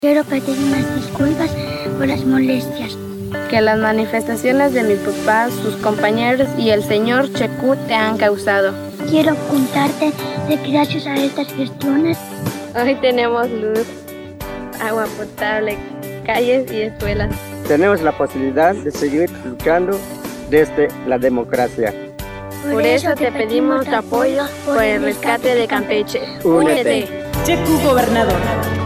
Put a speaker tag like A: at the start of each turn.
A: Quiero pedir unas disculpas por las molestias.
B: Que las manifestaciones de mi papá, sus compañeros y el señor Chekú te han causado.
A: Quiero contarte de que gracias a estas gestiones
B: hoy tenemos luz, agua potable, calles y escuelas.
C: Tenemos la posibilidad de seguir luchando desde la democracia.
B: Por eso te pedimos tu apoyo por el rescate de Campeche.
C: Únete.
D: Chekú gobernador.